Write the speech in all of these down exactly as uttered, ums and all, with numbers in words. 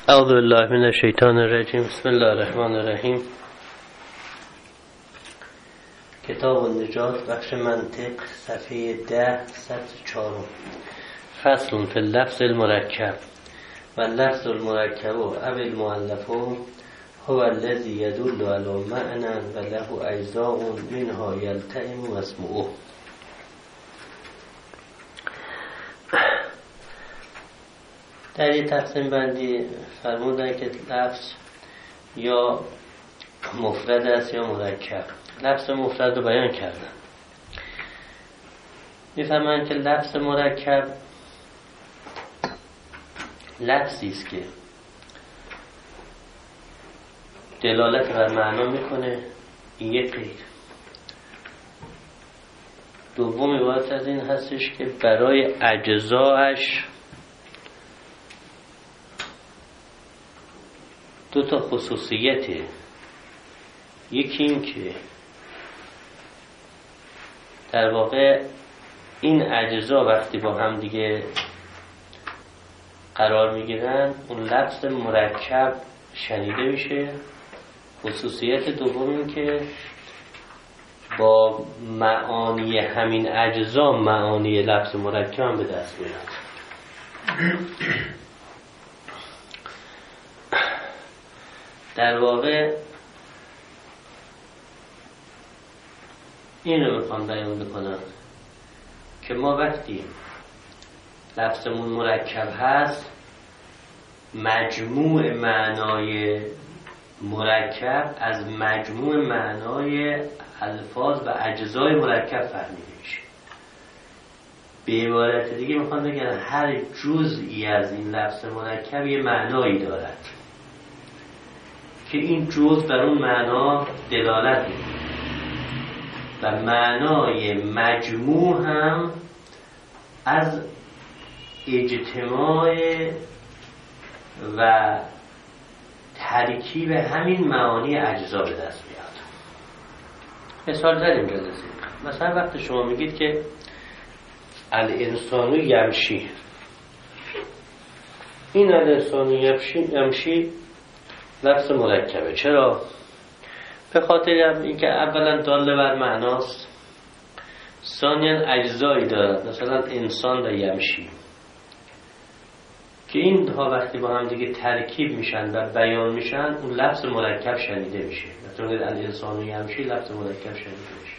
اعوذ بالله من الشیطان الرجیم. بسم الله الرحمن الرحیم. کتاب النجات، بخش منطق، صفحه ده، سطر چهارم. فصل فی اللفظ المرکب و اللفظ المرکب و المؤلف هو الذی یدل علی معنی و له اجزاء منها یلتئم مسموعه. در یه تقسیم بندی فرمودن که لفظ یا مفرد است یا مرکب. لفظ مفرد رو بیان کردن. میفهمن که لفظ مرکب لفظی است که دلالت بر معنا میکنه، این یک قید. دوم عبارت از این هستش که برای اجزایش دو تا خصوصیته. یکی این که در واقع این اجزا وقتی با هم دیگه قرار میگیرن اون لفظ مرکب شنیده میشه. خصوصیت دوم این که با معانی همین اجزا معانی لفظ مرکب هم به دست میاد. در واقع این رو میخوام بیان بکنم که ما وقتی لفظمون مرکب هست، مجموع معنای مرکب از مجموع معنای الفاظ و اجزای مرکب فهمیده میشه. به عبارت دیگه میخوام بگم هر جزئی از این لفظ مرکب یه معنایی دارد که این جزء بر اون معنا دلالت میکنه و معنای مجموع هم از اجتماع و ترکیب همین معانی اجزا به دست میاد. مثال زدیم جلسه. مثلا وقتی شما میگید که الانسان یمشی، این الانسان یمشی یمشی لفظ مرکبه. چرا؟ به خاطر اینکه اولا داله بر معناست، ثانیا اجزایی دارد، مثلا انسان و یمشی، که این ها وقتی با هم دیگه ترکیب میشن و بیان میشن اون لفظ مرکب شنیده میشه. مثلا الانسان و یمشی لفظ مرکب شنیده میشه.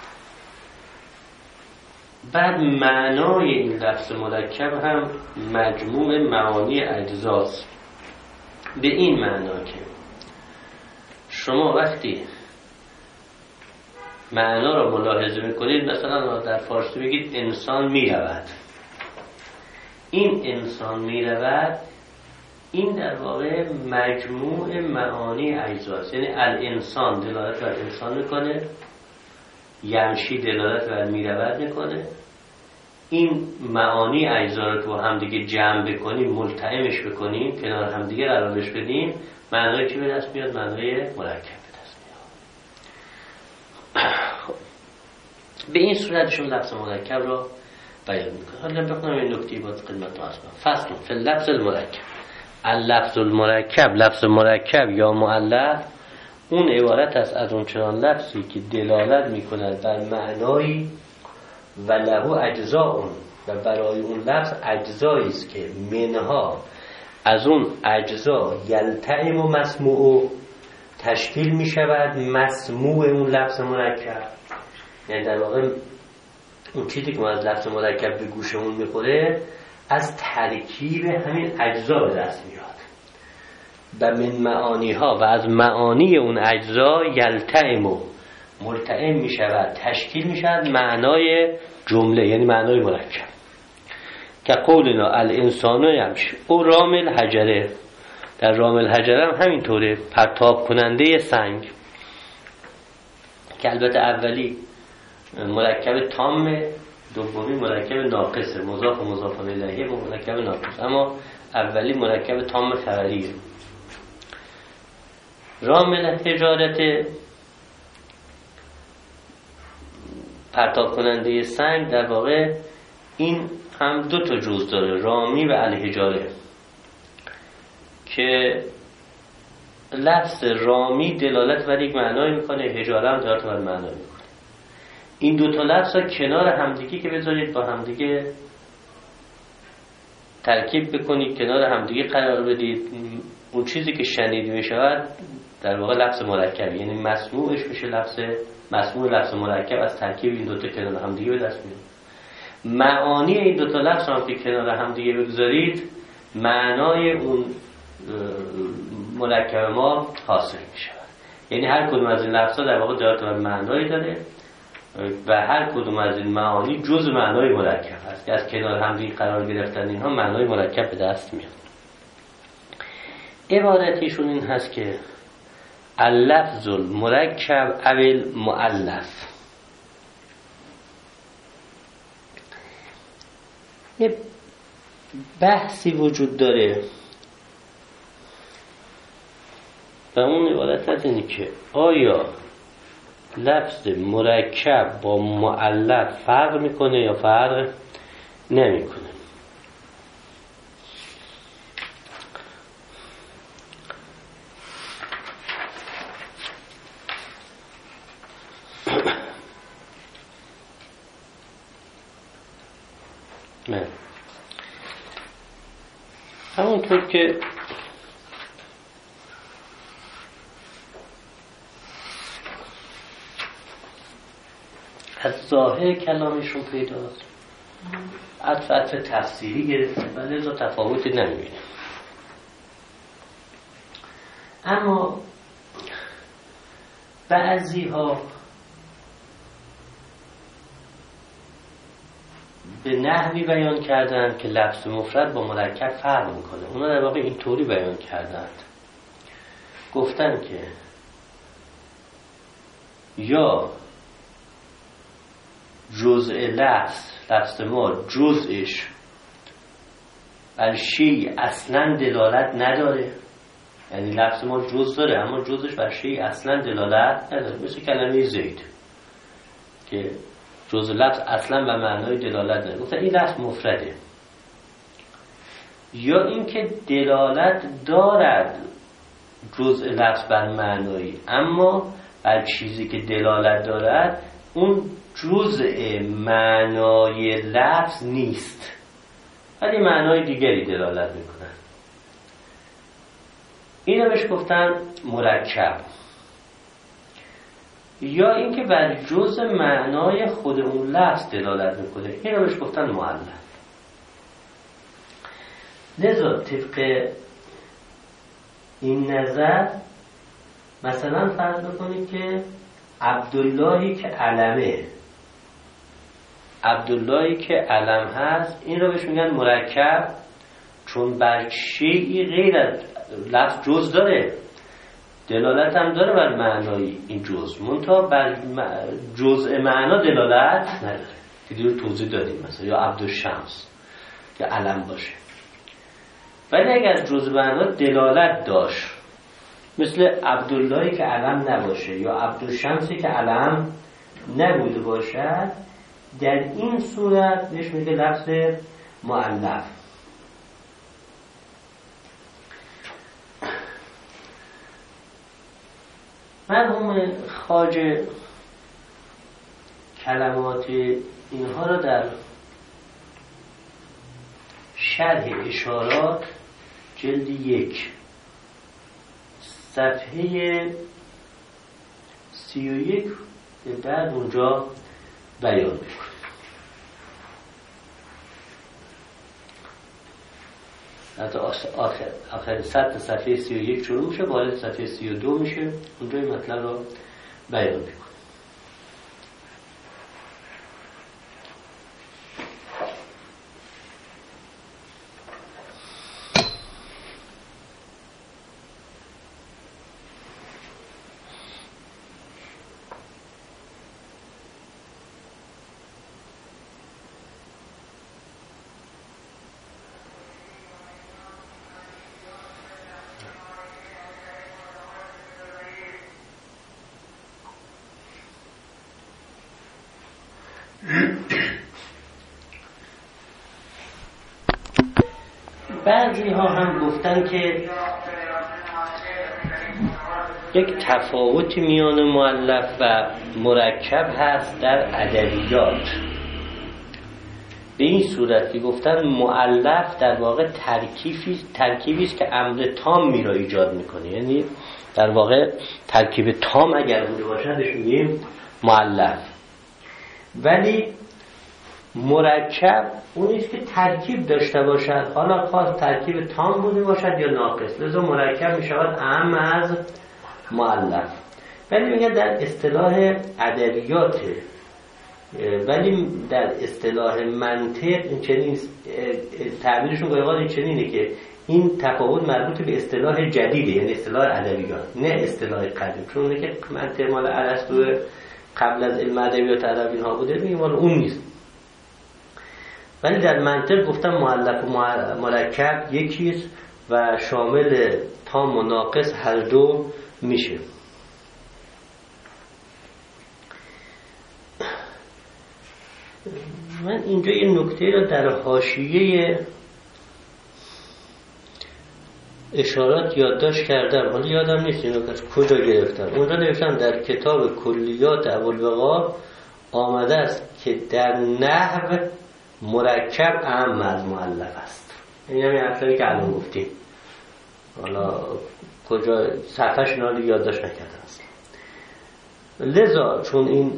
بعد معنای این لفظ مرکب هم مجموع معانی اجزاست. به این معنا که شما وقتی معنا رو ملاحظه میکنید، مثلا در فارسی بگید انسان میرود، این انسان میرود، این در واقع مجموع معانی اجزاست. یعنی الانسان دلالت بر انسان میکنه، یمشی دلالت بر میرود میکنه. این معانی اجزا رو که با هم دیگه جمع بکنیم، ملتئمش بکنیم، کنار هم دیگه قرارش بدیم، معنای چی به دست میاد؟ معنای مرکب به دست میاد. به این صورت شما لفظ مرکب رو بیان میکنه. حالا بخونم این نکته با خدمت آسمان. فصل فی اللفظ المرکب. اللفظ المرکب، لفظ مرکب یا مؤلف، اون عبارت است از اون چنان لفظی که دلالت میکنه بر معنایی و له اجزاء، و برای اون لفظ اجزایی است که منها از اون اجزا یلتئم و مسموع تشکیل می شود مسموع اون لفظ مرکب. یعنی در واقع اون چیزی که ما از لفظ مرکب به گوشمون میخوره از ترکیب همین اجزا به دست میاد و من معانی ها و از معانی اون اجزا یلتئم و ملتئم می شود، تشکیل می شود معنای جمله، یعنی معنای مرکب. که قولنا الانسان یمشی او رامل حجره، در رامل حجره هم همینطوره، پرتاب کننده سنگ، که البته اولی مرکب تامه، دومی مرکب ناقصه، مضاف و مضاف الیه با مرکب ناقص، اما اولی مرکب تام خبریه. رامل حجارت پرتاب کننده سنگ در واقع این هم دو تا جزء داره، رامی و الحجاره، که لفظ رامی دلالت بر یک معنایی میکنه، حجاره هم دلالت بر معنایی میکنه. این دو تا لفظ ها کنار همدیگه که بذارید با همدیگه ترکیب بکنید، کنار همدیگه قرار بدید، اون چیزی که شنیده میشود در واقع لفظ مرکب، یعنی مسموعش میشه لفظ مسموع لفظ مرکب از ترکیب این دو تا کنار همدیگه به دست میاد. معانی این دو تا لفظ هم که کنار همدیگه بگذارید معنای اون مرکب ما حاصل میشود. یعنی هر کدوم از این لفظا در واقع دلالت بر معنایی داره و هر کدوم از این معانی جز معنای مرکب هست که از کنار همدیگه قرار گرفتن اینها معنای مرکب به دست میاد. عبارتیشون این هست که اللفظ المرکب او المؤلف. یه بحثی وجود داره و اون عبارت از اینه که آیا لفظ مرکب با مؤلف فرق میکنه یا فرق نمیکنه. نه همونطور که از ظاهر کلامشون پیداست، عطف عطف تفسیری گرفته و لذا تفاوتی نمیبینه. اما بعضی ها به نحوی بیان کردن که لفظ مفرد با مرکب فرق میکنه. اونا در واقع اینطوری بیان کردند، گفتن که یا جزء لفظ لفظ ما جزءش بر شیء اصلا دلالت نداره، یعنی لفظ ما جزء داره اما جزءش بر شیء اصلا دلالت نداره، مثل کلمه زید که جزء لفظ اصلا به معنای دلالت نداره، گفتن این لفظ مفرده. یا اینکه دلالت دارد جزء لفظ بر معنایی، اما بر چیزی که دلالت دارد اون جزء معنای لفظ نیست، ولی معنای دیگری دلالت میکنن. اینو بهش گفتن مرکب. یا اینکه بر جزء معنای خود اون لفظ دلالت میکنه، اینو بهش گفتن مؤلف. لذا طبق این نظر مثلا فرض بکنید که عبداللهی که علمه، عبداللهی که علم هست، این رو بهش میگن مرکب، چون بر شیئی غیر از لفظ جز داره، دلالت هم داره بر معنای این جز، منتها بر جزء معنا دلالت نداره که دیگه توضیح دادیم. مثلا یا عبدالشمس که علم باشه، ولی اگر جزء معنا دلالت داشت مثل عبداللهی که علم نباشه یا عبدالشمسی که علم نبوده باشد، در این صورت بهش میگه لفظ مؤلف. مرحوم خواجه کلمات اینها را در شرح اشارات جلد یک صفحه سی و یک به بعد اونجا بیان میکنه. حتی آخر آخر سطح صفحه سی و یک شروع میشه، وارد صفحه سی و دو میشه، اونجا این مطلب رو بیان میکنه. بعضی ها هم گفتن که یک تفاوتی میان مؤلف و مرکب هست در ادبیات. به این صورت که گفتن مؤلف در واقع ترکیبی ترکیبی است که امر تام می را ایجاد میکنه، یعنی در واقع ترکیب تام اگر بوده باشدش میگیم مؤلف. ولی مرکب اون است که ترکیب داشته باشد، حالا خاص ترکیب تام بوده باشد یا ناقص، لذا مرکب می شود اهم از مؤلف. ولی میگه در اصطلاح ادبیات، ولی در اصطلاح منطق این چنین تعبیرشون گاهی این چنینه که این تفاوت مربوط به اصطلاح جدیده، یعنی اصطلاح ادبیات نه اصطلاح قدیم. چون اونه که منطق مال ارسطو قبل از علم ادبیات عرب اینها بوده، میگه مال اون نیست. ولی در منطق گفتم مؤلف و مرکب یکیست و شامل تام و ناقص هر دو میشه. من اینجا یه نکته رو در حاشیه اشارات یادداشت کردم، حالا یادم نیست اینو کجا گرفتم. اونجا نوشتم در کتاب کلیات ابوالبقا آمده است که در نحو مرکب اهم از مؤلف است. این همین حرفی که الان گفتیم، حالا کجا صفحه‌اش اینا رو یادداشت نکردم اصلا. لذا چون این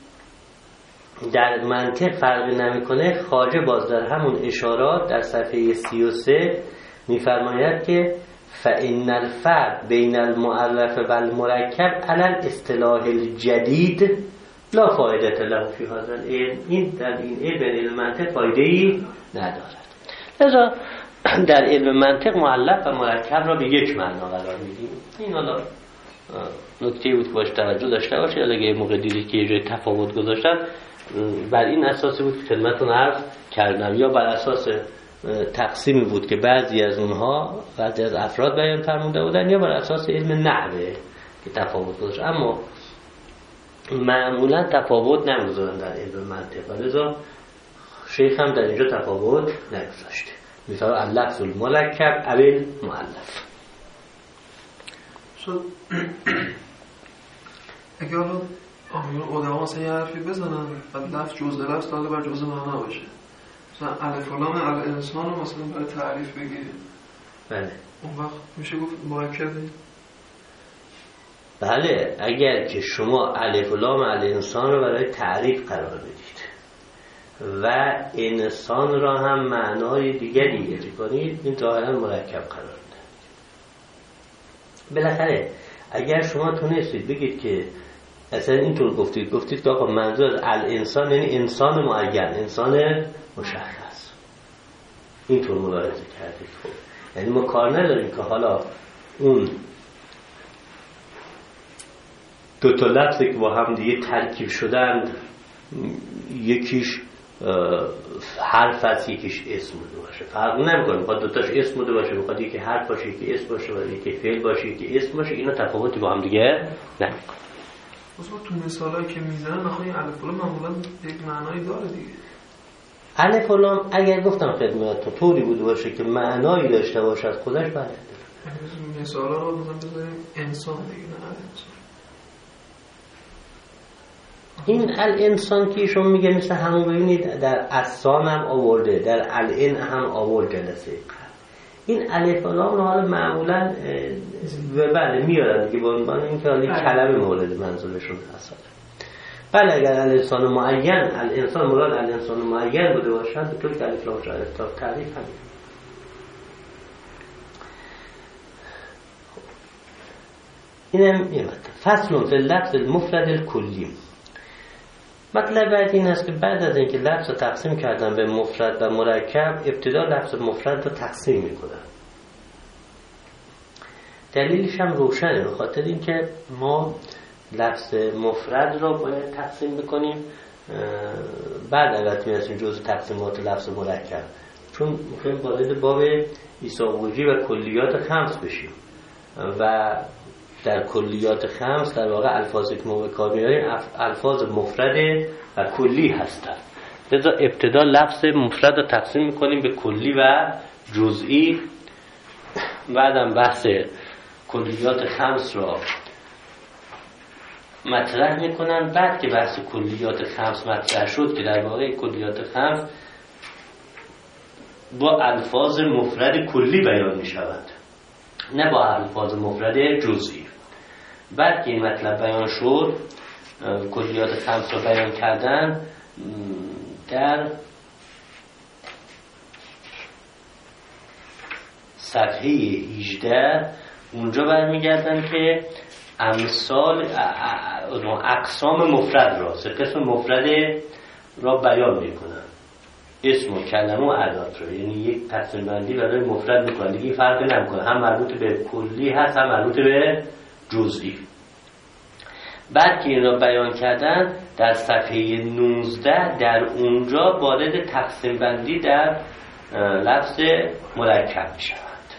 در منطق فرقی نمیکنه، خواجه باز در همون اشارات در صفحه سی و سه میفرماید که فإن الفرق بین المؤلف و المرکب علی الاصطلاح الجدید لا فایده له فی هذا العلم. این در این علم منطق فایده ای ندارد. لذا در علم منطق مؤلف و مرکب را به یک معنا قرار میدیم. این حالا نکته بود که باش توجه داشته باشه. اگه موقع دیدید که یه جای تفاوت گذاشتن، بر این اساسی بود که خدمتتون عرض کردم، یا بر اساس تقسیمی بود که بعضی از اونها بعضی از افراد بیان فرموده بودن، یا بر اساس علم نحوه که تفاوت گذاشت. اما معمولا تفاوت نمی‌گذارن در علم منطق، ولذا شیخ هم در اینجا تفاوت نگذاشته. مثلا اللفظ المرکب او المؤلف. شد اگه حالا آدم مثلا یه حرفی بزنن و لفظ جزء لفظ داده بر جزء معنا باشه، مثلا الف و لام الانسان رو مثلا برای تعریف بگیریم، بله اون وقت میشه گفت مرکبه. بله، اگر که شما الف و لام الانسان رو برای تعریف قرار بدید و انسان را هم معنای دیگری اضافه کنید، این ظاهرا مرکب قرار میده. بالاخره اگر شما تونستید بگید که اصلا اینطور گفتید گفتید که آقا منظور از الانسان یعنی انسان معین، انسان مشخص، اینطور ملاحظه کردید، خب یعنی ما کار نداریم که حالا اون دو تا لفظی که با هم دیگه ترکیب شدند، یکیش حرف است یکیش اسم بوده باشه، فرق نمیکنه. میخواد دو تاش اسم بوده باشه، میخواد یکی حرف باشه یکی اسم باشه، و یکی فعل باشه یکی اسم باشه، اینا تفاوتی با هم دیگه نمیکنه. مثلا تو مثالایی که میزنن بخوای الف و لام معمولا یک معنایی داره دیگه. الف و لام اگر گفتم خدمتتون طوری بوده باشه که معنایی داشته باشه از خودش، بله. مثالا رو مثلا بذاریم انسان دیگه، نه انسان. این الانسان که ایشون میگه مثل همون ببینید در اصان هم آورده، در الان هم آورد جلسه قبل. این الف و لام رو حالا معمولا بله میارن دیگه، به عنوان اینکه حالا کلمه مورد منظورشون هست. بله اگر الانسان معین، الانسان مراد الانسان معین بوده باشد، به طور که الف لام شاید تا تعریف همین. اینم یه مطلب. فصل فی اللفظ المفرد الکلی. مطلب بعد این است که بعد از اینکه لفظ رو تقسیم کردن به مفرد و مرکب، ابتدا لفظ مفرد رو تقسیم میکنن. دلیلش هم روشنه، به خاطر اینکه ما لفظ مفرد رو باید تقسیم بکنیم، بعد البته میرسیم جزء تقسیمات لفظ مرکب، چون میخوایم وارد باب ایساقوجی و کلیات خمس بشیم و در کلیات خمس در واقع الفاظی که ما به کار میاریم الفاظ مفرد و کلی هستند. لذا ابتدا لفظ مفرد رو تقسیم میکنیم به کلی و جزئی، بعدم بحث کلیات خمس را مطرح میکنن. بعد که بحث کلیات خمس مطرح شد که در واقع کلیات خمس با الفاظ مفرد کلی بیان میشود، نه با الفاظ مفرد جزئی. بعد که این مطلب بیان شد، کلیات خمس را بیان کردن، در صفحه هجده اونجا برمیگردن که امثال اقسام مفرد را، سه قسم مفرد را بیان میکنن، اسم و کلمه و ادات را، یعنی یک تقسیم بندی برای مفرد میکنن، دیگه فرقی نمیکنه، هم مربوط به کلی هست هم مربوط به جزئی. بعد که این را بیان کردن، در صفحه نوزده در اونجا وارد تقسیم بندی در لفظ مرکب میشوند.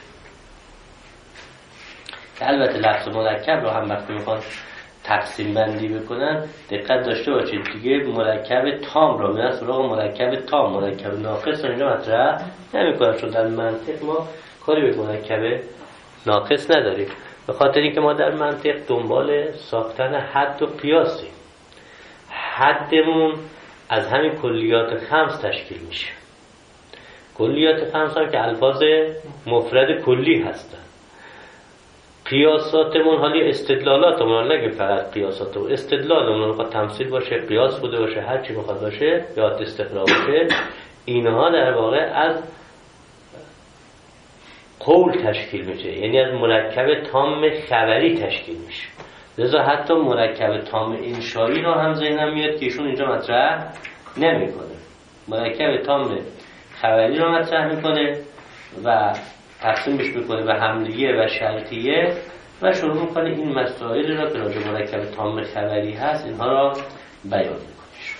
که البته لفظ مرکب رو هم وقتی میخوان تقسیم بندی بکنن دقت داشته باشید، دیگه مرکب تام رو میرن سراغ مرکب تام، مرکب ناقص رو اینجا مطرح نمیکنن، چون در منطق ما کاری به مرکب ناقص نداریم، به خاطر اینکه ما در منطق دنبال ساختن حد و قیاسیم. حدمون از همین کلیات خمس تشکیل میشه. کلیات خمس هم که الفاظ مفرد کلی هستن. قیاساتمون حالی استدلالاتمون، نگه فقط قیاساتمون، استدلالمون میخواد تمثیل باشه، قیاس بوده باشه، هر چی میخواد باشه، یا استقرا باشه، اینها در واقع از قول تشکیل میشه، یعنی از مرکب تام خبری تشکیل میشه. لذا حتی مرکب تام انشایی رو هم ذهنم میاد که ایشون اینجا مطرح نمیکنه. مرکب تام خبری رو مطرح میکنه و تقسیمش میکنه به حملیه و شرطیه و شروع میکنه این مسائل را که راجع مرکب تام خبری هست اینها را بیان میکنه.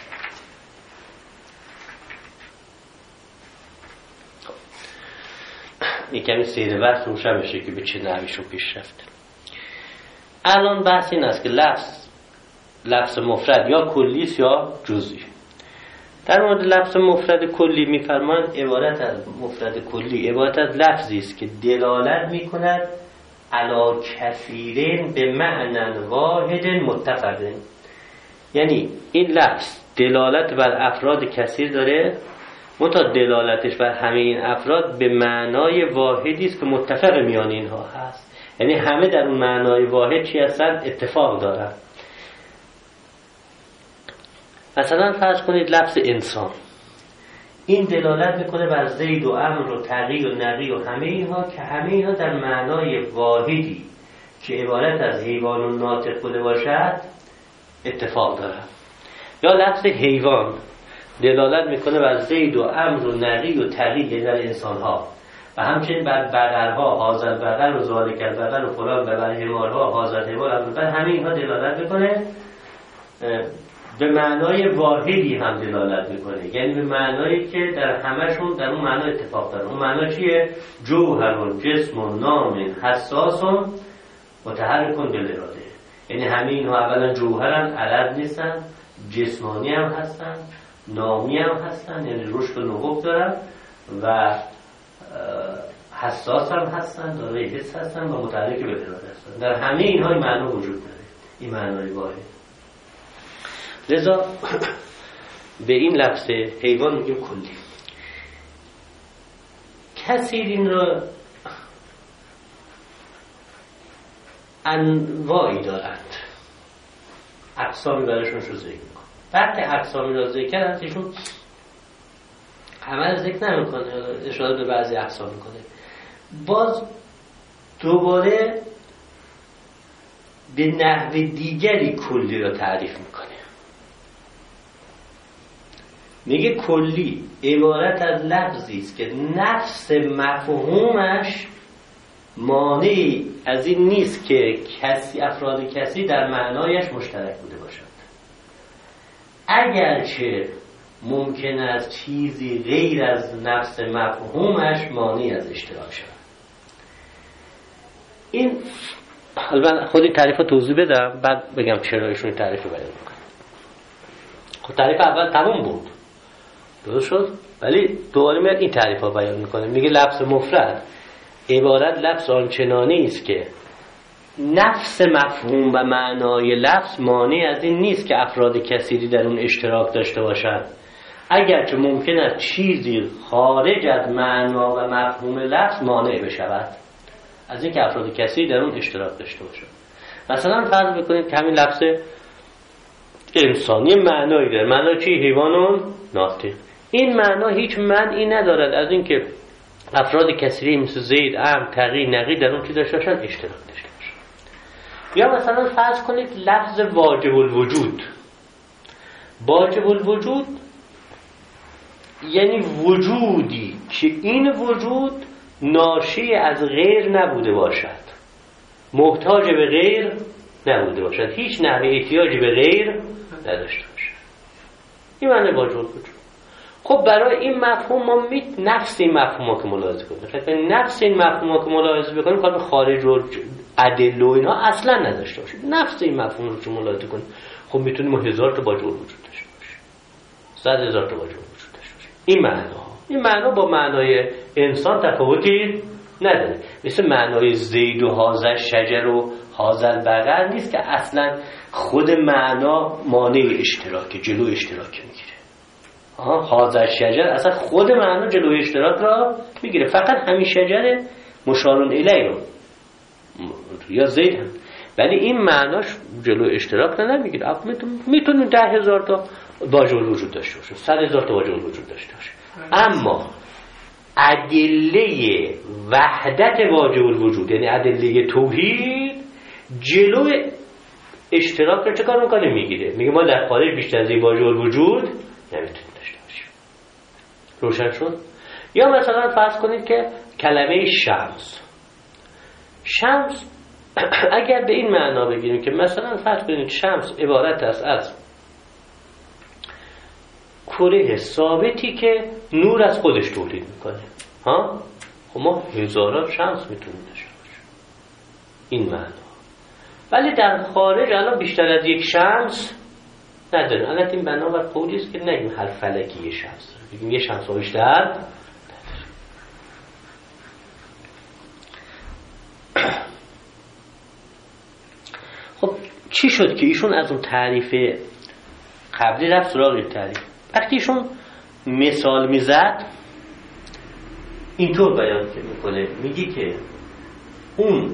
این کمی سیر بحث روشن بشه که به چه نحویشون پیش رفته. الان بحث این است که لفظ لفظ مفرد یا کلیست یا جزئی. در مورد لفظ مفرد کلی می‌فرمایند عبارت از مفرد کلی عبارت از لفظی است که دلالت می‌کند علی کثیرین به معنی واحد متفق. یعنی این لفظ دلالت بر افراد کثیر داره، منتها دلالتش بر همه این افراد به معنای واحدی است که متفق میان اینها هست. یعنی همه در اون معنای واحد چی هستن؟ اتفاق دارن. مثلا فرض کنید لفظ انسان، این دلالت میکنه بر زید و عمرو و تقی و نقی و همه اینها که همه اینها در معنای واحدی که عبارت از حیوان و ناطق بوده باشد اتفاق دارن. یا لفظ حیوان دلالت میکنه بر زید و عمرو و نقی و تقی در انسان ها و همچنین بر بقرها، حاضر بقر و ذالک البقر و فلان و بر حمارها، حاضر حمار، بر همه اینها دلالت میکنه به معنای واحدی هم دلالت میکنه، یعنی به معنایی که در همشون در اون معنا اتفاق داره. اون معنا چیه؟ جوهر و جسم و نام حساس و متحرک بالاراده. یعنی همه اینها اولا جوهرن، عدد نیستن، جسمانی هم هستن، نامی هم هستن، یعنی رشد و نبوغ دارن و حساس هم هستن، دارای حس هستن و متحرک بالاراده هستن. در همه اینها این معنا وجود داره، این معنای واحد. لذا به این لفظ حیوان میگیم کلی. کثیر این را انواعی دارند، اقسامی برایشون رو ذکر میکنه. بعد که اقسامی را ذکر کرد ایشون همه رو ذکر نمیکنه، اشاره به بعضی اقسام میکنه. باز دوباره به نحو دیگری کلی را تعریف میکنه. میگه کلی عبارت از لفظی است که نفس مفهومش مانعی از این نیست که کسی افراد کسی در معنایش مشترک بوده باشند، اگرچه ممکن است چیزی غیر از نفس مفهومش مانعی از اشتراک شود. این حالا خودی تعریف رو توضیح بدم بعد بگم چرا ایشون تعریف رو بیان میکنه. خب تعریف اول تموم بود، درست شد؟ ولی دوباره میاد این تعریف ها بیان میکنه، میگه لفظ مفرد عبارت لفظ آنچنانی است که نفس مفهوم و معنای لفظ مانع از این نیست که افراد کثیری در اون اشتراک داشته باشند، اگرچه ممکن است چیزی خارج از معنا و مفهوم لفظ مانع بشود از این که افراد کثیری در اون اشتراک داشته باشند. مثلا فرض بکنید که همین لفظ انسانی معنایی داره، معنای چی؟ حیوانون ناطق. این معنا هیچ معنی ندارد از این که افراد کثیری مثل زید، عمرو، تقی، نقی در اون چی داشته باشن؟ اشتراک داشته باشن. یا مثلا فرض کنید لفظ واجب الوجود. واجب الوجود یعنی وجودی که این وجود ناشی از غیر نبوده باشد، محتاج به غیر نبوده باشد، هیچ نحوه احتیاجی به غیر نداشته باشد. این معنی واجب الوجود. خب برای این مفهوم ما می نفس این مفهوم ها که ملاحظه کنیم، خب نفس این مفهوم ها که ملاحظه بکنیم کار به خارج و ادله و اینها اصلا نداشته باشید. نفس این مفهوم رو که ملاحظه کنیم، خب میتونیم ما هزار تا واجب الوجود داشته باشیم، صد هزار تا واجب الوجود داشته باشیم. این معنا این معنا با معنای انسان تفاوتی نداره. مثل معنای زید و هذا شجر و هذا البقر نیست که اصلا خود معنا مانع اشتراک، جلو اشتراک میگیره. آها، هذا شجر اصلا خود معنا جلوی اشتراک را میگیره، فقط همین شجر مشار الیه رو یا زید هم، ولی این معناش جلوی اشتراک را نمیگیره. میتونه ده هزار تا واجب الوجود داشته باشه، صد هزار تا واجب الوجود داشته باشه، اما ادله وحدت واجب الوجود یعنی ادله توحید جلو اشتراک را چه کار میکنه؟ میگیره. میگه ما در خارج بیشتر از این واجب الوجود نمیتونیم داشته باشیم. روشن شد؟ یا مثلا فرض کنید که کلمه شمس شمس اگر به این معنا بگیریم که مثلا فرض کنید شمس عبارت است از کره ثابتی که نور از خودش تولید میکنه، ها؟ خب ما هزاران شمس میتونیم داشته باشیم این معنا، ولی در خارج الان بیشتر از یک شمس نداره. الان این بنابر قولی است که نگیم هر فلکی یه شمس، بگیم یه شمس ها بیشتر نداره. خب چی شد که ایشون از اون تعریف قبلی رفت سراغ این تعریف؟ وقتی ایشون مثال میزد اینطور بیان که میکنه، میگی که اون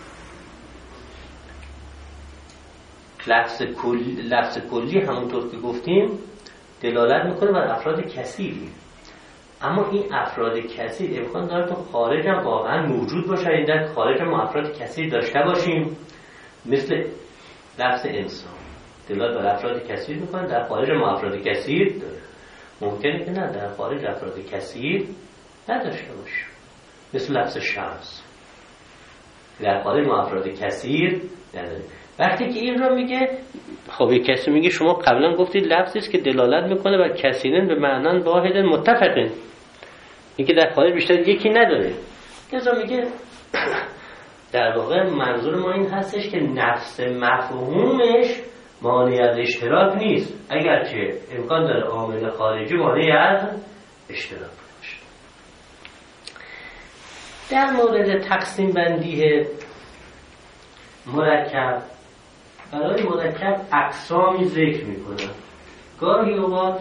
لفظ کلی لفظ کلی همونطور که گفتیم دلالت میکنه بر افراد کثیری، اما این افراد کثیر امکان داره تو خارج هم واقعا موجود باشه، این در خارج هم افراد کثیر داشته باشیم، مثل لفظ انسان دلالت بر افراد کثیر میکنه، در خارج ما افراد کثیر داره. ممکنه که نه در خارج افراد کثیر نداشته باشه، مثل لفظ شمس در خارج ما افراد کثیر نداره. وقتی که این رو میگه، خب یک کسی میگه شما قبلا گفتید لفظی است که دلالت میکنه بر کثیرن به معنی واحد متفقین، این که در خارج بیشتر یکی نداره. لذا میگه در واقع منظور ما این هستش که نفس مفهومش مانع از اشتراک نیست، اگرچه امکان داره عامل خارجی مانع از اشتراک باشه. در مورد تقسیم بندی مرکب، برای مرکب اقسامی ذکر میکنن. گاهی اوقات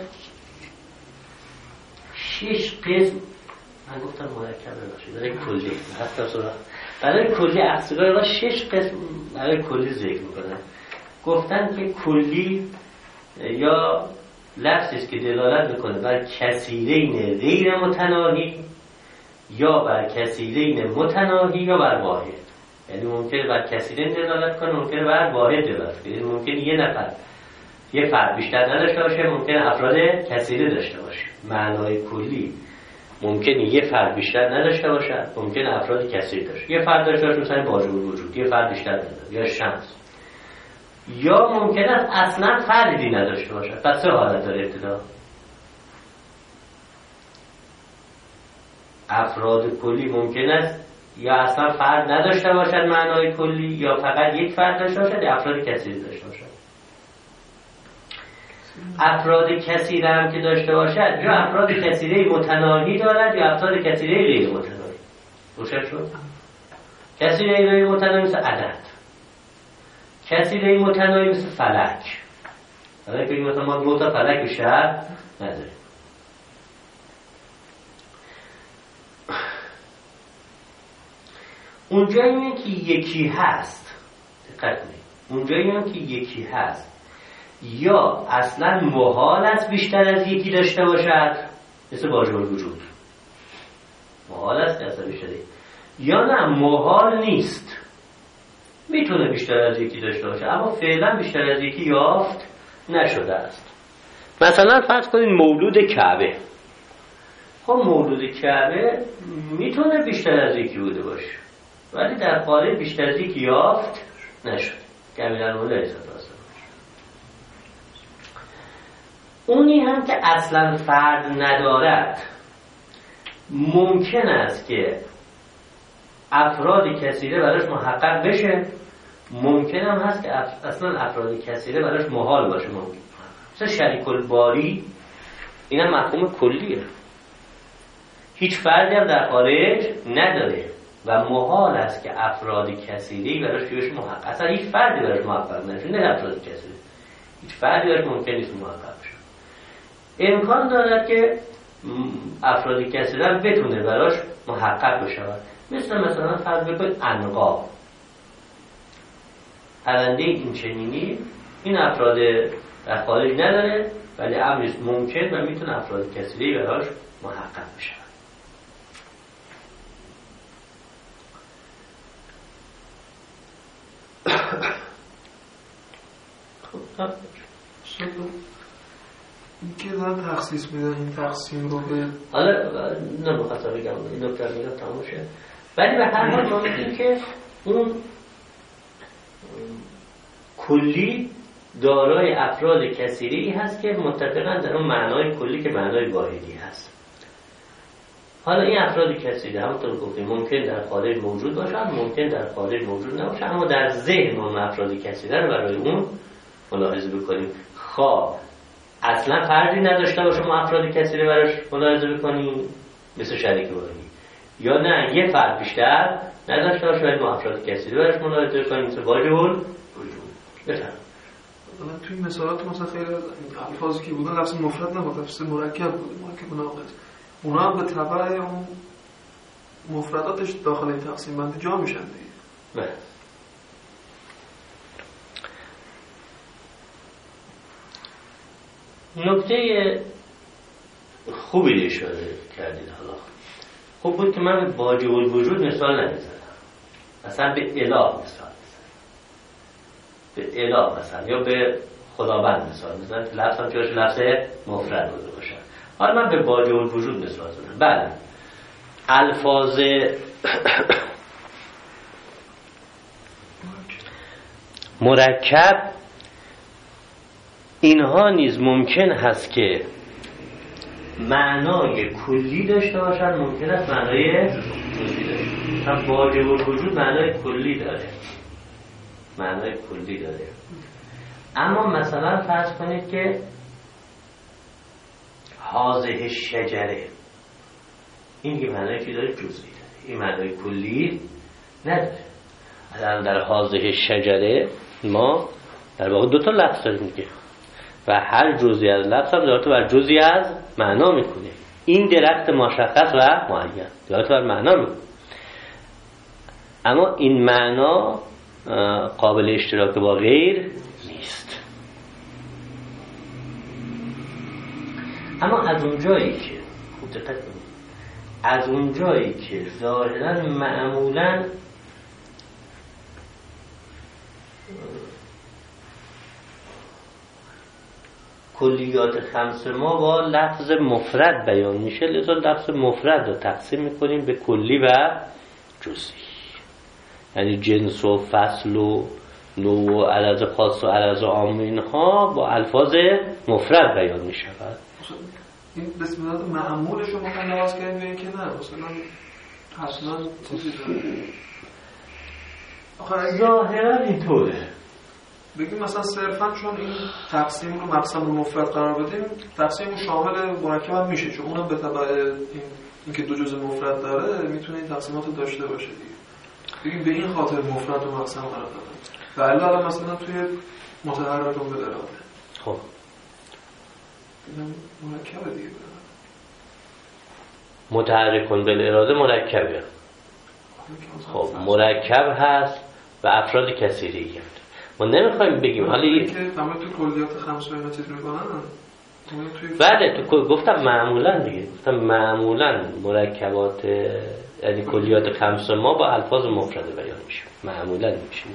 شش قسم، من گفتم مرکب نباشه، برای کلی هستم سراغ برای کلی اقسام اوقات شش قسم برای کلی ذکر میکنن. گفتن که کلی یا لفظی است که دلالت میکنه بر کثیرین غیر متناهی یا بر کثیرین متناهی یا بر واحد، یعنی ممکنه بر کثیرین دلالت کنه، ممکنه بر واحد دلالت کنه، یعنی ممکنه یه نفر یه فرد بیشتر نداشته باشه، ممکنه افراد کثیری داشته باشه. معنای کلی ممکنه یه فرد بیشتر نداشته باشه، ممکنه افراد کثیری داشته، یه فرد داشته باشه مثلا واجب الوجود، یه فرد بیشتر نداشته یا شمس، یا ممکنه است اصلا فردی نداشته باشه. پس سه حالت داره ابتدا. افراد کلی ممکن است یا اصلا فرد نداشته باشد معنای کلی، یا فقط یک فرد داشته باشد، یا افراد کثیری داشته باشد. افراد کثیره هم که داشته باشد یا افراد کثیره متناهی دارد یا افراد کثیره غیر متناهی. روشن شد؟ کثیره غیر متناهی مثل عدد، کثیره متناهی مثل فلک. حالا که مثلا ما دو تا فلک بیشتر نداریم. اونجایی هم که یکی هست، دقت کنید، اونجایی هم که یکی هست یا اصلا محال است بیشتر از یکی داشته باشد، مثل واجب الوجود محال است که اصلا بیشتر، یا نه محال نیست، میتونه بیشتر از یکی داشته باشه اما فعلا بیشتر از یکی یافت نشده است. مثلا فرض کنید مولود کعبه، خب مولود کعبه میتونه بیشتر از یکی بوده باشه ولی در قالب بیشتر از یکی یافت نشد. کمیلا مولود حساب راست. اونی هم که اصلا فرد ندارد ممکن است که افراد کثیره براش محقق بشه، ممکن هم هست که اصلا افراد کثیره براش محال باشه. ممکن مثلا شریک الباری، این هم مفهوم کلیه، هیچ فردی هم در خارج نداره و محال است که افراد کثیری براش بیش محقق، اصلا هیچ فردی براش محقق نشه، نه افراد کثیری، هیچ فردی براش ممکن نیست محقق بشه. امکان دارد که افراد کثیری هم بتونه براش محقق بشه، مثل مثلا فرض بکنید عنقا، پرنده این چنینی، این افراد در خارج نداره ولی امریست ممکن و میتونه افراد کثیری براش محقق بشه. این که دارن تخصیص میدن این تقسیم رو به حالا نمیخواستم بگم این نکته رو میگم تمام شه، ولی به هر حال ما میگیم که اون کلی دارای افراد کثیری هست که متفقاً در اون معنای کلی که معنای واحدی هست. حالا این افراد کثیری همونطور گفتیم ممکن در خارج موجود باشن، ممکن در خارج موجود نباشن، اما در ذهن اون افراد کثیری رو برای اون ملاحظه بکنیم. خواه اصلا فردی نداشته باشه ما افراد کثیری براش ملاحظه بکنیم مثل شریک واحدی، یا نه یه فرد بیشتر نداشته باشه ولی ما افراد کثیری براش ملاحظه بکنیم مثل واجب الوجود. بفهم مثلا توی مثالات مثلا خیلی الفاظی که بودن لفظ مفرد نبود، لفظ مرکب بود، مرکب ناقص، اونا هم به تبع اون مفرداتش داخل این تقسیم بندی جا میشن دیگه. بله. نکته خوبی اشاره کردید. حالا خوب بود که من به واجب الوجود مثال نمیزدم، مثلا به اله مثال بزنم، به اله مثلا یا به خداوند مثال بزنم که لفظ هم جاش لفظ مفرد بوده باشه. حالا من به واجب الوجود مثال زدم. بله الفاظ مرکب اینها نیز ممکن هست که معنای کلی داشته باشن، ممکن است معنای جزئی داشته باشن. واجب الوجود معنای کلی داره، معنای کلی داره، اما مثلا فرض کنید که هذه شجره، این که معنای که داره جزئی داره، این معنای کلی نداره. مثلا در هذه شجره ما در واقع دو تا لفظ داریم دیگه و هر جزئی از لفظ هم دارد بر جزئی از معنا میکنه. این درخت مشخص و معین دارد بر معنا میکنه، اما این معنا قابل اشتراک با غیر نیست. اما از اونجایی که خوب دقت کنید، از اونجایی که ظاهرا معمولا کلیات خمس ما با لفظ مفرد بیان میشه، لذا لفظ مفرد رو تقسیم میکنیم به کلی و جزئی، یعنی جنس و فصل و نوع و عرض خاص و عرض عام اینها با الفاظ مفرد بیان میشود. این بسمت معمولش رو ممکن لحاظ کنیم به این که نه مثلا حتما چیزی داره ظاهرا اینطوره، بگیم مثلا صرفا چون این تقسیم رو مقسم رو مفرد قرار بدیم، تقسیم رو شامل مرکب هم میشه، چون اونم به تبع این اینکه دو جزء مفرد داره میتونه این تقسیمات رو داشته باشه دیگه. بگیم به این خاطر مفرد و مقسم قرار دادن. و الا مثلا توی متحرک و بالاراده. خب این مرکب دیگه. متحرک کن بالاراده مرکبه. خب مرکب هست و افراد کثیری گرفت. ما نمیخوایم بگیم حالا که تمام تو کلیات خمسه اینا چیز میکنن. بله تو گفتم معمولا دیگه گفتم معمولا مرکبات یعنی کلیات خمسه ما با الفاظ مفرد بیان میشه، معمولا میشه.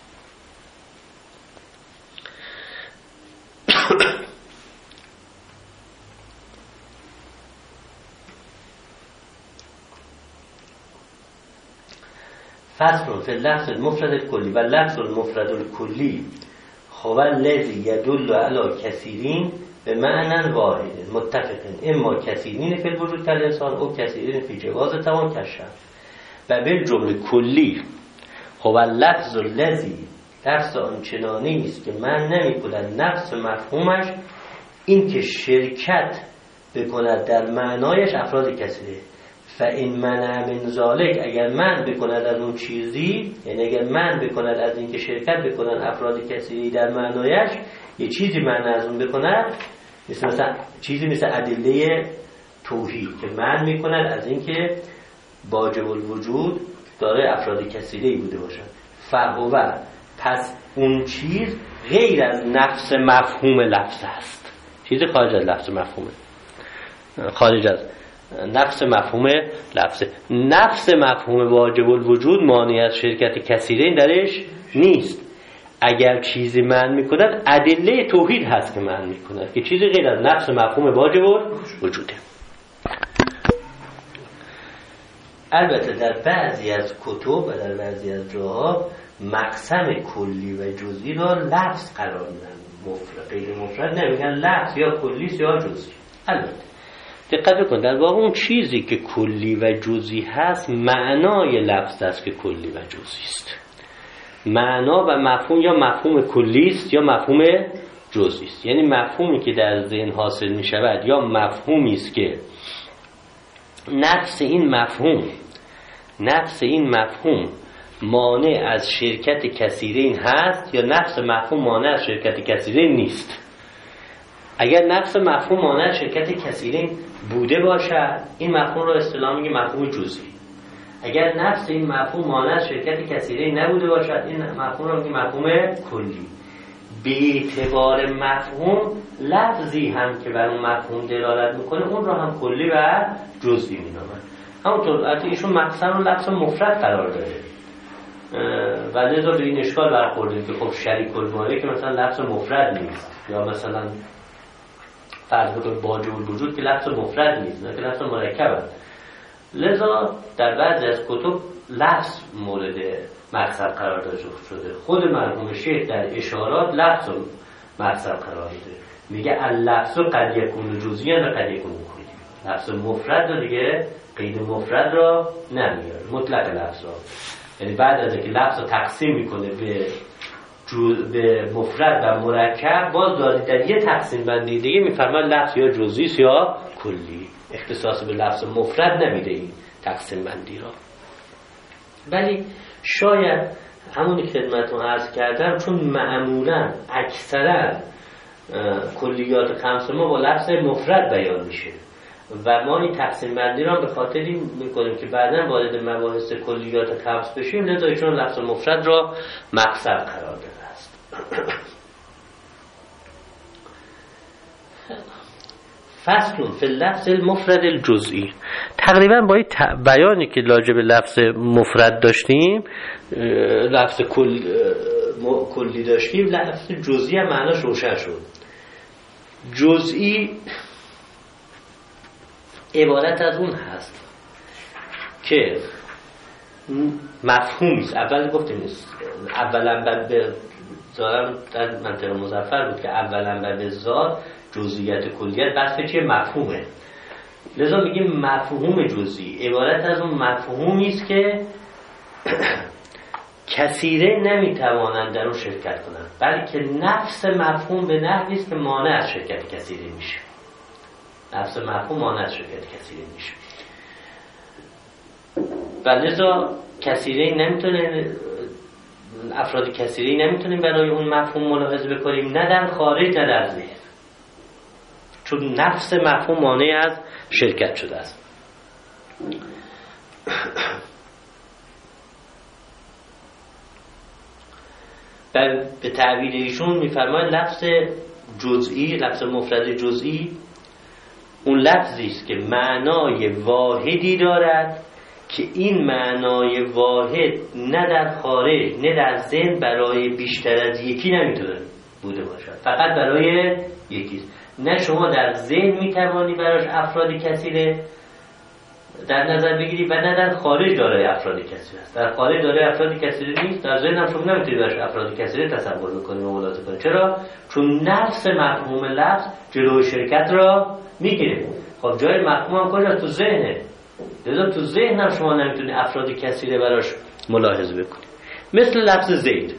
فصل فی اللفظ المفرد الکلی و لفظ المفرد الکلی هو الذی یدل علی کثیرین به معنی واحد متفق اما کثیرین فی الوجود کالانسان او کثیرین فی جواز تمام کشف و بالجمله کلی هو اللفظ الذی لفظ آنچنانی است که من نمی‌کند نفس مفهومش این که شرکت بکند در معنایش افراد کثیره. فإن منع من ذلک اگر من بکند از اون چیزی، یعنی اگر من بکند از اینکه شرکت بکنن افراد کثیری در معنایش، یه چیزی من از اون بکند، مثل مثلا چیزی مثل ادله توحید که من میکند از اینکه واجب الوجود داره افراد کثیری بوده باشد، فهو پس اون چیز غیر از نفس مفهوم لفظ است. چیزی خارج از لفظ مفهومه، خارج از نفس مفهوم لفظ. نفس مفهوم واجب الوجود مانع از شرکت کثیرین درش نیست. اگر چیزی من میکند ادله توحید هست که من میکند که چیزی غیر از نفس مفهوم واجب الوجوده. البته در بعضی از کتب و در بعضی از جاها مقسم کلی و جزئی را لفظ قرار میدن، مفرد غیر مفرد نمیگن، لفظ یا کلی یا جزئی. البته دقت بکن در واقع اون چیزی که کلی و جزئی هست معنای لفظ است که کلی و جزئی است. معنا و مفهوم یا مفهوم کلی است یا مفهوم جزئی است. یعنی مفهومی که در ذهن حاصل می شود یا مفهومی است که نفس این مفهوم نفس این مفهوم مانع از شرکت کثیرین هست یا نفس مفهوم مانع از شرکت کثیرین نیست. اگر نفس مفهوم مانع از شرکت کثیرین بوده باشد این مفهوم را اصطلاحاً میگه مفهوم جزئی. اگر نفس این مفهوم مانع از شرکت کثیرین نبوده باشد این مفهوم را میگه مفهوم کلی. به اعتبار مفهوم لفظی هم که بر اون مفهوم دلالت میکنه اون را هم کلی و جزئی مینامن. همونطور البته ایشون مقسم رو لفظ مفرد قرار داده و لذا به این اشکال برخورده که خب شریک المالک که مثلا لفظ مفرد نیست، یا مثلا فرض بکنید واجب الوجود که لفظ مفرد نیست نه که لفظ مرکب است. لذا در بعضی از کتب لفظ مورد مقصد قرار داده شده. خود مرحوم شیخ در اشارات لفظ مقصد قرار داده، میگه اللفظ قد یکون جزئیاً و قد یکون کلی. لفظ مفرد رو دیگه غیر مفرد را نمیاره، مطلق لفظ را. یعنی بعد از اینکه لفظ رو تقسیم میکنه به به مفرد و مرکب باز داره در یه تقسیم بندی دیگه میفرماید لفظ یا جزئی یا کلی. اختصاص به لفظ مفرد نمیده این تقسیم بندی را. ولی شاید همونی که خدمتتون عرض کردم چون معمولا اکثرا کلیات خمسه ما با لفظ مفرد بیان میشه و ما این تقسیم بندی را به خاطر این میکنیم که بعداً وارد مباحث کلیات خمس بشیم، لذا ایشون لفظ مفرد را مقصد قرار داده است. فصل فی اللفظ المفرد الجزئی. تقریبا با این بیانی که راجع به لفظ مفرد داشتیم، لفظ کل کلی داشتیم، لفظ جزئی هم معناش روشن شد. جزئی عبارت از اون هست که مفهومی است. اول گفتیم اولا به ظاهرم در منطقه مظفر بود که اولا به ذات جزئیات کلیت بحث چیه؟ مفهومه. لذا میگیم مفهوم جزئی عبارت از اون مفهومی است که کثیره نمیتوانند در اون شرکت کنند، بلکه نفس مفهوم به نحوی است که مانع از شرکت کثیره میشه. نفس مفهوم مانع از شرکت کثیره میشه و لذا کثیره نمیتونه، افراد کثیره نمیتونیم برای اون مفهوم ملاحظه بکنیم، نه در خارج نه در ذهن، چون نفس مفهوم مانع از شرکت شده است. و به تعبیر ایشون میفرماید لفظ جزئی، لفظ مفرد جزئی اون لفظی است که معنای واحدی دارد که این معنای واحد نه در خارج نه در ذهن برای بیشتر از یکی نمیتونه بوده باشد، فقط برای یکی. نه شما در ذهن میتوانی براش افراد کثیره در نظر بگیری و نه در خارج دارای افراد کثیره است. در خارج دارای افراد کثیره نیست، در ذهن هم شما نمیتونی براش افراد کثیره تصور بکنی و ملاحظه کنی. چرا؟ چون نفس مفهوم لفظ جلوی شرکت را میگیره. خب جای مفهوم هم کجاست؟ تو ذهنه. لذا تو ذهن هم شما نمیتونی افراد کثیره براش ملاحظه بکنی. مثل لفظ زید.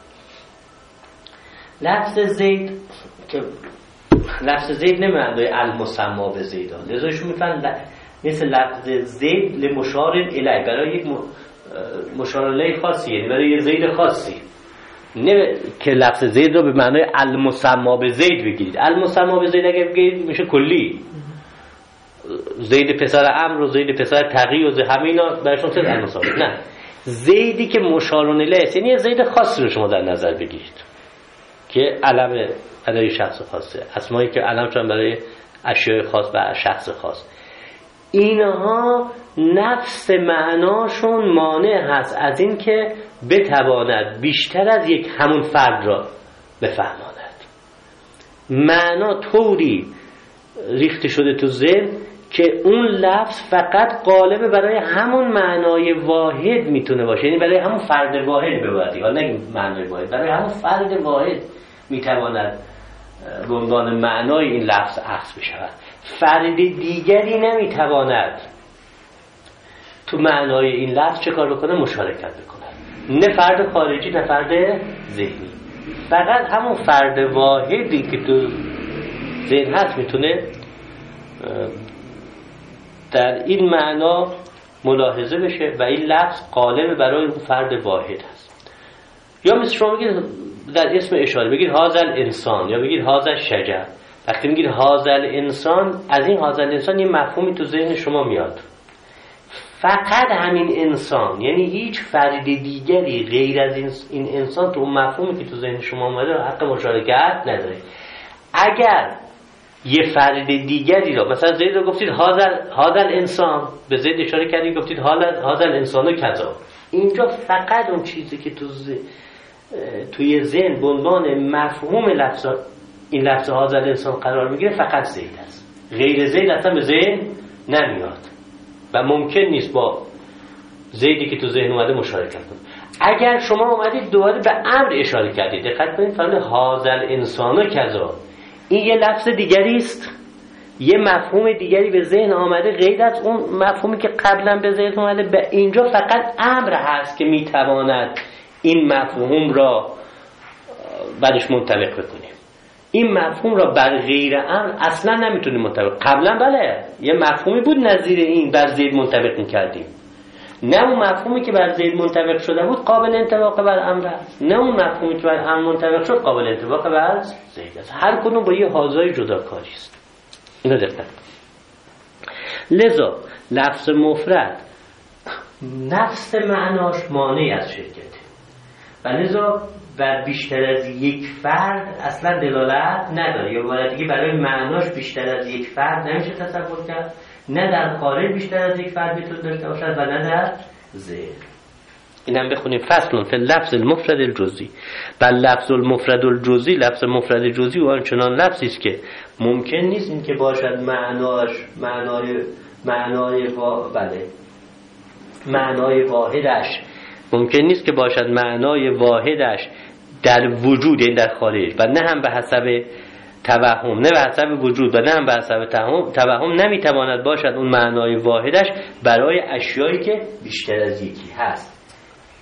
لفظ زید که لفظ زید نمی‌معنی المسما به زیدا، لذا ایشون میفهمن مثل لفظ زید لمشار الی، برای یک مشار الی خاصی، یعنی برای یک زید خاصی، نه که لفظ زید رو به معنای المسما به زید بگیرید. المسما به زید اگه بگیرید میشه کلی، زید پسر عمرو و زید پسر تقی و همه اینا براشون چه المسما. نه، زیدی که مشار الی است، یعنی زید خاصی رو شما در نظر بگیرید که علم برای شخص خاصه، اسمایی که علم شدن برای اشیاء خاص و شخص خاص. اینها نفس معناشون مانع هست از این که بتواند بیشتر از یک همون فرد را بفهماند. معنا طوری ریخته شده تو ذهن که اون لفظ فقط غالب برای همون معنای واحد میتونه باشه، یعنی برای همون فرد واحد ببردی، حالا نگیم معنای واحد، برای همون فرد واحد میتواند به عنوان معنای این لفظ اخذ بشود. فرد دیگری نمیتواند تو معنای این لفظ چه کار بکنه؟ مشارکت بکنه. نه فرد خارجی نه فرد ذهنی، فقط همون فرد واحدی که تو ذهن هست میتونه در این معنا ملاحظه بشه و این لفظ غالب برای اون فرد واحد هست. یا مثل شما بگید در اسم اشاره بگید هازل انسان یا بگید هازل شجر. وقتی میگید هازل انسان، از این هازل انسان یه مفهومی تو ذهن شما میاد. فقط همین انسان، یعنی هیچ فرد دیگری غیر از این انسان تو اون مفهومی که تو ذهن شما اومده حق مشارکت نداره. اگر یه فرد دیگری را، مثلا زید رو گفتید هازل هازل انسان، به زید اشاره کردید گفتید هازل انسانو کذا، اینجا فقط اون چیزی که تو ز... توی ذهن به عنوان مفهوم لفظ این لفظ هازل انسان قرار میگیره فقط زید است، غیر زید اصلا به ذهن نمیاد و ممکن نیست با زیدی که تو ذهن اومده مشارکت کنه. اگر شما اومدید دوباره به امر اشاره کردید، دقت کنید فرمود هازل انسانو کذا، این یه لفظ دیگری است، یه مفهوم دیگری به ذهن آمده غیر از اون مفهومی که قبلا به ذهن اومده. به اینجا فقط امر هست که میتواند این مفهوم را برش منطبق بکنیم. این مفهوم را بر غیر امر اصلا نمیتونیم منطبق. قبلا بله یه مفهومی بود نظیر این بر زید منطبق میکردیم، نه اون مفهومی که بر زید منطبق شده بود قابل انطباق بر امر است، نه اون مفهومی که بر امر منطبق شد قابل انطباق بر زید است. هر کدوم با یه حاضای جداکاری است. اینو دقت. لذا لفظ مفرد نفس معناش مانع از شرکت و لذا بر بیشتر از یک فرد اصلا دلالت نداره، یا باید دیگه برای معناش بیشتر از یک فرد نمیشه تصور کرد، نه در خارج بیشتر از یک فرد میتونه داشته باشد و نه در ذهن. اینم بخونیم فصل فی لفظ المفرد الجزئی. بل لفظ المفرد الجزئی، لفظ مفرد جزئی و آنچنان لفظی است که ممکن نیست این که باشد معناش معنای معنای وا... بله معنای واحدش ممکن نیست که باشد معنای واحدش در وجود، یعنی در خارج، و نه هم به حسب توهم، نه به حسب وجود و نه هم به حسب توهم نمیتواند باشد اون معنای واحدش برای اشیایی که بیشتر از یکی هست.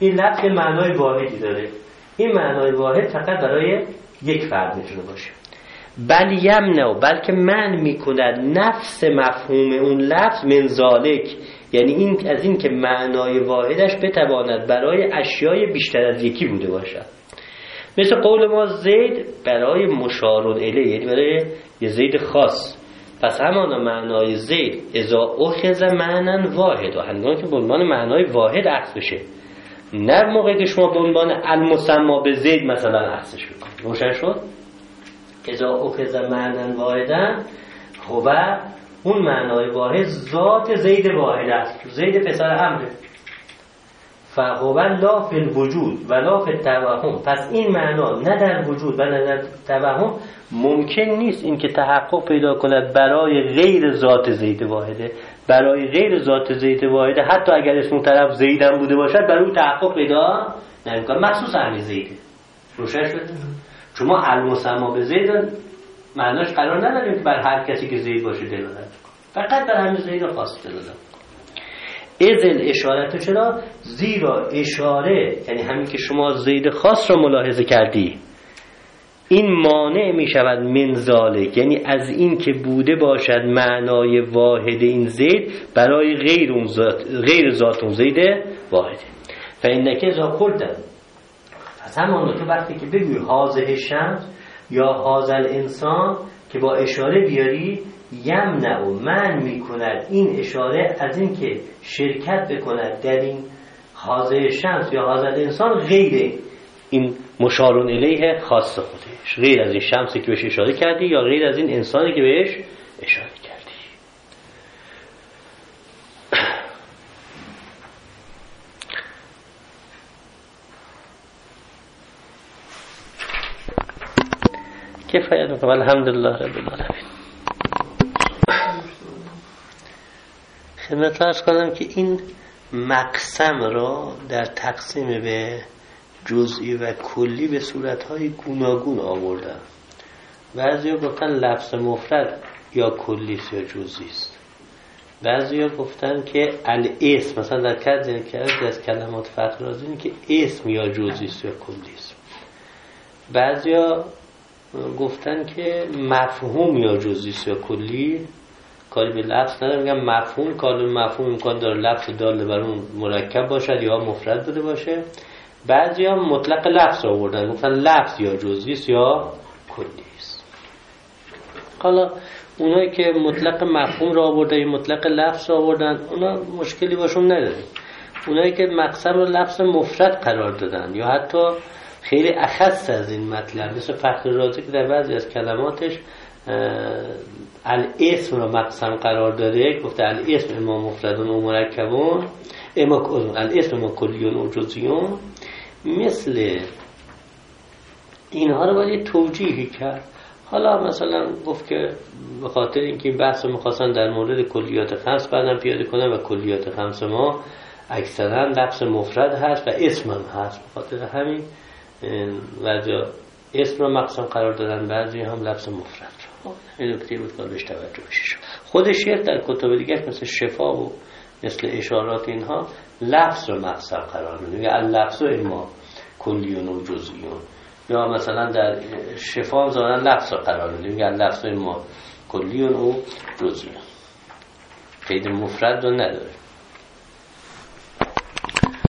این لفظ معنای واحدی داره. این معنای واحد فقط برای یک فرد میتونه باشه. بل یمنع، بلکه من میکند نفس مفهوم اون لفظ من ذالک، یعنی این از این که معنای واحدش بتواند برای اشیای بیشتر از یکی بوده باشد. مثل قول ما زید برای مشار الیه، یعنی برای یه زید خاص. پس همانا معنای زید اذا اخذ معنی واحد، و هنگامی که به عنوان معنای واحد اخذ بشه، نه موقعی که شما به عنوان المسما به زید مثلا اخذش بکنید. روشن شد؟ اذا اخذ معنی واحدا، خب اون معنای واحد ذات زید واحد است. زید پسر عمرو. فهو لا فی الوجود ولا فی التوهم، پس این معنا نه در وجود و نه در توهم ممکن نیست این که تحقق پیدا کند برای غیر ذات زید واحده. برای غیر ذات زید واحده حتی اگر اسم اون طرف زید هم بوده باشد برای اون تحقق پیدا نمیکنه، مخصوص همین زیده. روشن شد؟ چون ما المسما به زید معناش قرار نداریم که بر هر کسی که زید باشه دلالت کنه، فقط بر همین زید خاص دلالت. اذن اشاره تو چرا؟ زیرا اشاره یعنی همین که شما زید خاص را ملاحظه کردی، این مانع می شود من ذالک، یعنی از این که بوده باشد معنای واحد این زید برای غیر اون ذات، غیر ذات اون زید واحده. فإنک اذا قلت، پس همانو تو وقتی که بگوی هذه شمس یا هذا الانسان که با اشاره بیاری، یمنع و من میکند این اشاره از این که شرکت بکند در این هذه شمس یا هذا الانسان غیر این مشار الیه خاص خودش، غیر از این شمسی که بهش اشاره کردی یا غیر از این انسانی که بهش اشاره کردی. کفایت میکنم. الحمدلله رب العالمین. خدمت عرض کنم که این مقسم را در تقسیم به جزئی و کلی به صورتهای گوناگون آوردن. بعضیا گفتن لفظ مفرد یا کلی است یا جزئی است. بعضیا گفتن که الاسم، مثلا در کلمات از کلمات فقر رازی که اسم یا جزئی است یا کلی است. بعضیا گفتن که مفهوم یا جزئی است یا کلی، کاری به لفظ نداره، میگم مفهوم، کار مفهوم امکان داره لفظ دال بر اون مرکب باشد یا مفرد بوده باشه. بعضیا مطلق لفظ آوردن، گفتن لفظ یا جزئی است یا کلی است. حالا اونایی که مطلق مفهوم را آوردن یا مطلق لفظ را آوردن، اونا مشکلی باشون نداریم. اونایی که مقسم رو لفظ مفرد قرار دادن یا حتی خیلی اخص از این مطلب، مثل فخر رازی که در بعضی از کلماتش الاسم را مقسم قرار داده، گفته الاسم اما مفردون و مرکبون، اما الاسم اما کلیون و جزئیون. مثل اینها رو باید توجیهی کرد. حالا مثلا گفت که به خاطر اینکه این بحث رو می‌خواستن در مورد کلیات خمس بعدم پیاده کنن و کلیات خمس ما اکثرا لفظ مفرد هست و اسم هم هست، به خاطر همین وجه اسم رو مقسم قرار دادن، بعضی هم لفظ مفرد رو. این نکته بود که بهش توجه بشه. خود شیخ در کتب دیگه مثل شفا و مثل اشارات اینها لفظ رو مقسم قرار میده، میگه اللفظ اما کلیون و جزئیون. یا مثلا در شفا ظاهرا لفظ رو قرار میده، میگه اللفظ اما کلیون و جزئیون، قید مفرد رو نداره.